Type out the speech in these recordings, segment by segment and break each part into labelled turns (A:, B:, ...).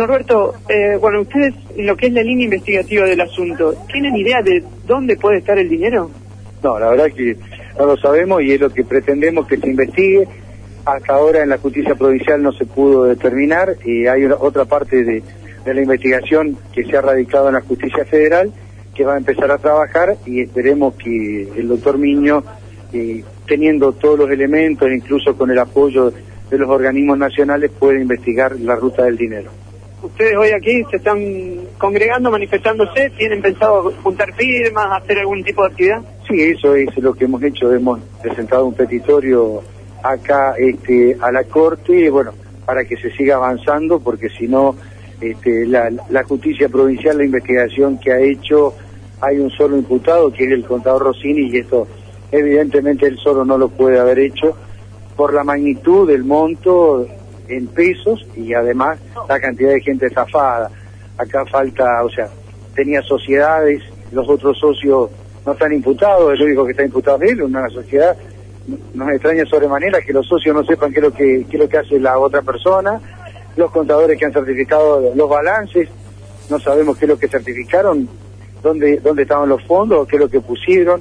A: Norberto, bueno, ustedes, lo que es la línea investigativa del asunto, ¿tienen idea de dónde puede estar el dinero?
B: No, la verdad que no lo sabemos y es lo que pretendemos que se investigue. Hasta ahora en la justicia provincial no se pudo determinar y hay otra parte de la investigación que se ha radicado en la justicia federal que va a empezar a trabajar y esperemos que el doctor Miño, teniendo todos los elementos, incluso con el apoyo de los organismos nacionales, pueda investigar la ruta del dinero.
A: Ustedes hoy aquí se están congregando, manifestándose, ¿tienen pensado juntar firmas, hacer algún tipo de actividad?
B: Sí, eso es lo que hemos hecho, hemos presentado un petitorio acá a la Corte, bueno, para que se siga avanzando, porque si no, la justicia provincial, la investigación que ha hecho, hay un solo imputado, que es el contador Rossini, y esto evidentemente él solo no lo puede haber hecho, por la magnitud del monto en pesos y además la cantidad de gente estafada. Acá falta, o sea, tenía sociedades, los otros socios no están imputados, el único que está imputado es él, una sociedad. Nos extraña sobremanera que los socios no sepan qué es lo que hace la otra persona, los contadores que han certificado los balances, no sabemos qué es lo que certificaron, dónde estaban los fondos, qué es lo que pusieron,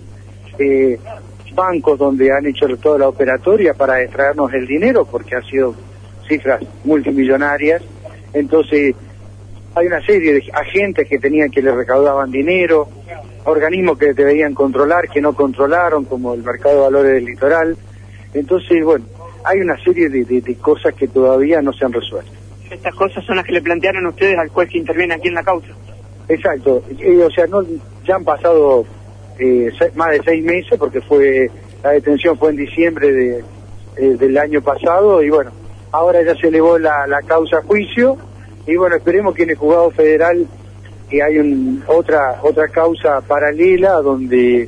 B: bancos donde han hecho toda la operatoria para extraernos el dinero, porque han sido cifras multimillonarias. Entonces hay una serie de agentes que le recaudaban dinero, organismos que deberían controlar, que no controlaron, como el mercado de valores del litoral. Entonces, bueno, hay una serie de cosas que todavía no se han resuelto.
A: Estas cosas son las que le plantearon ustedes al juez que interviene aquí en la causa.
B: Exacto, o sea, ya han pasado más de 6 meses, porque la detención fue en diciembre del año pasado, y bueno, ahora ya se elevó la causa a juicio, y bueno, esperemos que en el juzgado federal que hay otra causa paralela donde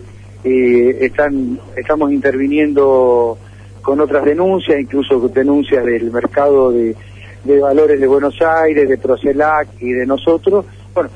B: estamos interviniendo con otras denuncias, incluso denuncias del mercado de valores de Buenos Aires, de Procelac y de nosotros. Bueno,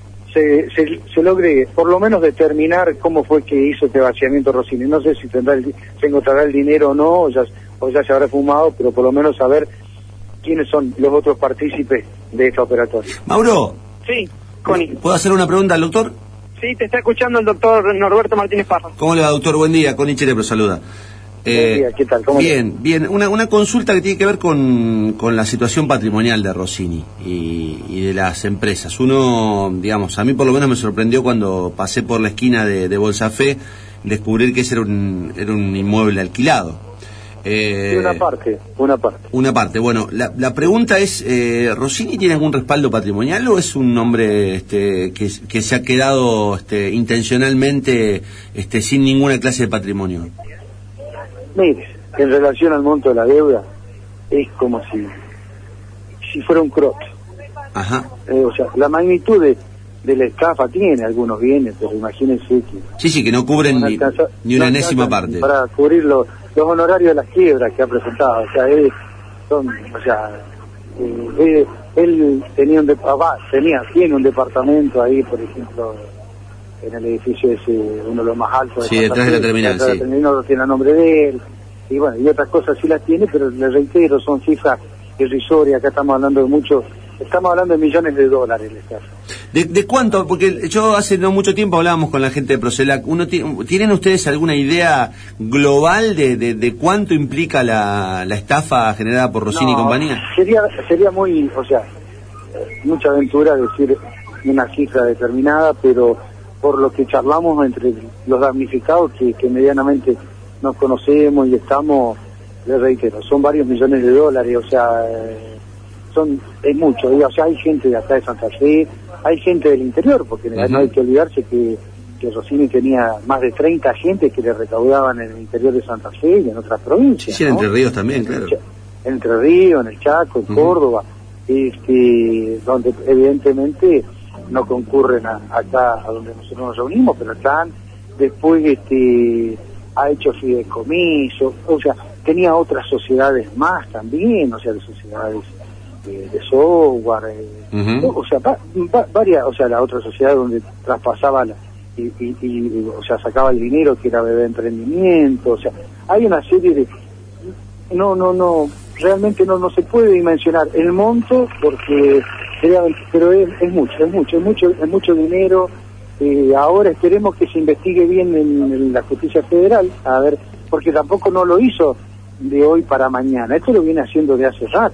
B: se logre por lo menos determinar cómo fue que hizo este vaciamiento Rossini. No sé si se encontrará el dinero o no, o ya se habrá fumado, pero por lo menos saber quiénes son los otros partícipes de esta operatoria.
C: Mauro.
A: Sí, Connie.
C: ¿Puedo hacer una pregunta al doctor?
A: Sí, te está escuchando el doctor Norberto Martínez Parra.
C: ¿Cómo le va, doctor? Buen día, Connie Cherebro saluda.
B: Buen día, ¿qué tal? ¿Cómo
C: bien, bien. Una consulta que tiene que ver con la situación patrimonial de Rossini y de las empresas. Uno, digamos, a mí por lo menos me sorprendió cuando pasé por la esquina de Bolsafé descubrir que ese era un inmueble alquilado.
B: Una parte.
C: Una parte. Bueno, la pregunta es, ¿Rossini tiene algún respaldo patrimonial o es un hombre que se ha quedado intencionalmente sin ninguna clase de patrimonio?
B: Mire, en relación al monto de la deuda, es como si fuera un crote.
C: Ajá.
B: O sea, la magnitud de la estafa tiene algunos bienes, pero imagínense que...
C: Sí, que no cubren ni una enésima parte.
B: Para cubrir los honorarios de las quiebras que ha presentado. O sea, él tiene un departamento ahí, por ejemplo, en el edificio ese, uno de los más altos.
C: Sí, detrás de la terminal, sí.
B: Lo tiene a nombre de él, y bueno, y otras cosas sí las tiene, pero le reitero, son cifras irrisorias. Acá estamos hablando de millones de dólares.
C: ¿De cuánto? Porque yo hace no mucho tiempo hablábamos con la gente de Procelac. ¿Tienen ustedes alguna idea global de cuánto implica la estafa generada por Rossini y compañía?
B: Sería muy, mucha aventura decir una cifra determinada, pero por lo que charlamos entre los damnificados que medianamente nos conocemos y estamos, les reitero, son varios millones de dólares, es mucho, hay gente de acá de Santa Fe, hay gente del interior, porque no hay que olvidarse que Rossini tenía más de 30 agentes que le recaudaban en el interior de Santa Fe y en otras provincias.
C: Sí, en Entre Ríos también, claro.
B: En Entre Ríos, en el Chaco, en Córdoba, donde evidentemente no concurren acá a donde nosotros nos reunimos, pero están, después ha hecho fideicomiso, tenía otras sociedades más también, de sociedades de software, varias, la otra sociedad donde traspasaba sacaba el dinero que era de emprendimiento, hay una serie de... No realmente no se puede dimensionar el monto, porque pero es mucho dinero. Ahora esperemos que se investigue bien en la justicia federal, a ver, porque tampoco no lo hizo de hoy para mañana, esto lo viene haciendo de hace rato.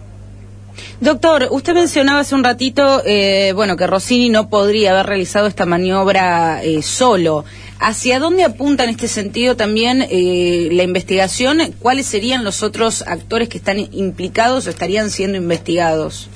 D: Doctor, usted mencionaba hace un ratito, que Rossini no podría haber realizado esta maniobra solo. ¿Hacia dónde apunta en este sentido también la investigación? ¿Cuáles serían los otros actores que están implicados o estarían siendo investigados?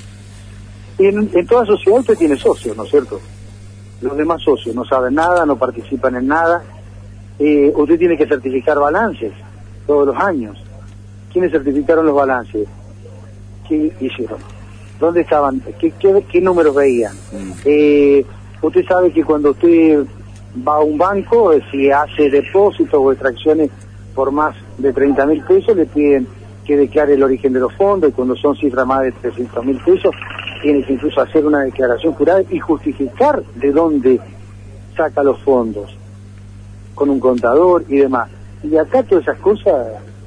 B: En toda sociedad usted tiene socios, ¿no es cierto? Los demás socios no saben nada, no participan en nada. Usted tiene que certificar balances todos los años. ¿Quiénes certificaron los balances? ¿Qué hicieron? ¿Dónde estaban? ¿Qué números veían? Usted sabe que cuando usted va a un banco, si hace depósitos o extracciones por más de 30.000 pesos, le piden que declare el origen de los fondos, y cuando son cifras más de 300.000 pesos, tiene que incluso hacer una declaración jurada y justificar de dónde saca los fondos, con un contador y demás. Y acá todas esas cosas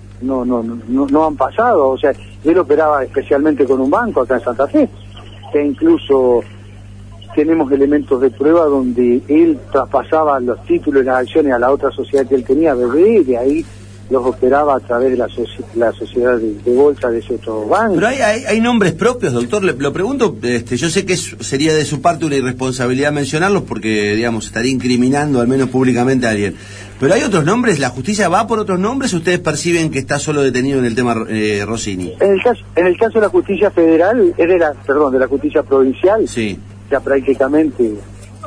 B: no han pasado. O sea, él operaba especialmente con un banco acá en Santa Fe, que incluso tenemos elementos de prueba donde él traspasaba los títulos y las acciones a la otra sociedad que él tenía, BB, y de ahí los operaba a través de la sociedad de bolsa de ese otro banco.
C: Pero hay nombres propios, doctor, lo pregunto, yo sé que sería de su parte una irresponsabilidad mencionarlos porque, digamos, estaría incriminando al menos públicamente a alguien. Pero hay otros nombres, ¿la justicia va por otros nombres o ustedes perciben que está solo detenido en el tema Rossini?
B: En el caso de la justicia federal, de la justicia provincial,
C: sí,
B: ya prácticamente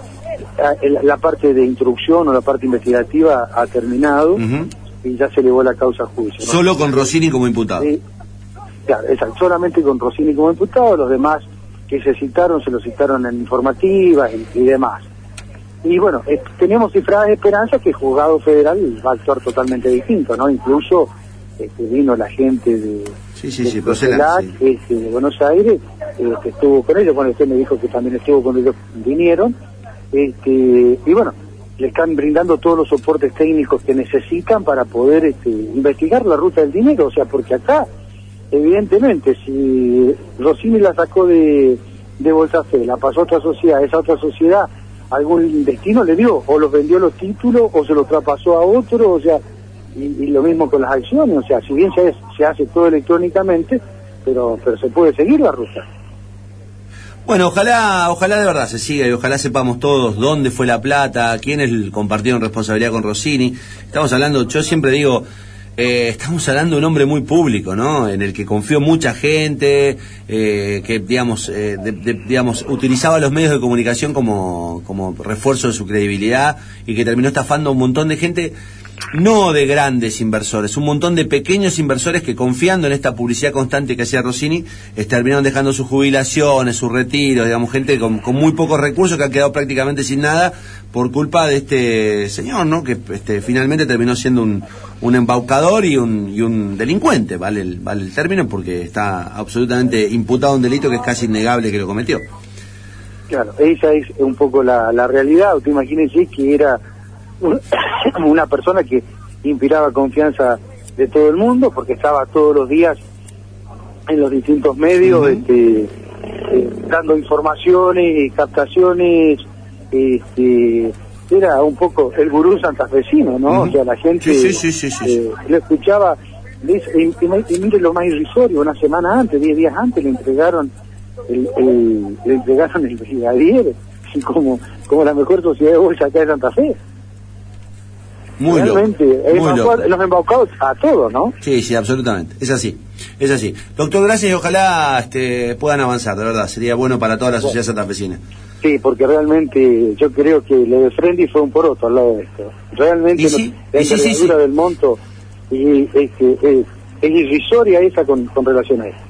B: la parte de instrucción o la parte investigativa ha terminado. Y ya se elevó la causa a juicio, ¿no?
C: Solo con Rossini como imputado.
B: Claro, exacto, solamente con Rossini como imputado. Los demás que se lo citaron en informativas y demás. Y bueno, tenemos cifradas esperanzas que el juzgado federal va a actuar totalmente distinto, ¿no? Incluso vino la gente de Buenos Aires, que estuvo con ellos. Bueno, usted me dijo que también estuvo con ellos, vinieron, y bueno, le están brindando todos los soportes técnicos que necesitan para poder investigar la ruta del dinero. O sea, porque acá, evidentemente, si Rossini la sacó de Bolsa Fe, la pasó a otra sociedad, esa otra sociedad algún destino le dio, o los vendió los títulos, o se los traspasó a otro, o sea, y lo mismo con las acciones. O sea, si bien se hace todo electrónicamente, pero se puede seguir la ruta.
C: Bueno, ojalá de verdad se siga y ojalá sepamos todos dónde fue la plata, quiénes compartieron responsabilidad con Rossini. Estamos hablando, yo siempre digo, estamos hablando de un hombre muy público, ¿no? En el que confió mucha gente, que digamos utilizaba los medios de comunicación como refuerzo de su credibilidad y que terminó estafando a un montón de gente. No de grandes inversores, un montón de pequeños inversores que, confiando en esta publicidad constante que hacía Rossini, terminaron dejando sus jubilaciones, sus retiros, digamos, gente con muy pocos recursos que han quedado prácticamente sin nada por culpa de este señor, ¿no? Que finalmente terminó siendo un embaucador y un delincuente, vale el término, porque está absolutamente imputado a un delito que es casi innegable que lo cometió.
B: Claro, esa es un poco la realidad. Usted imagínese que era una persona que inspiraba confianza de todo el mundo, porque estaba todos los días en los distintos medios, dando informaciones, captaciones, era un poco el gurú santafesino, ¿no? O sea, la gente lo escuchaba, y mire lo más irrisorio, una semana antes, 10 días antes, le entregaron el brigadier como la mejor sociedad de bolsa acá de Santa Fe.
C: Muy
B: realmente los embaucados a todos, ¿no?
C: Sí, absolutamente, es así. Doctor, gracias y ojalá puedan avanzar, de verdad, sería bueno para toda la sociedad santafesina.
B: Sí, porque realmente yo creo que lo de Frendi fue un poroto al lado de esto. Realmente la envergadura del monto es irrisoria esa con relación a esto.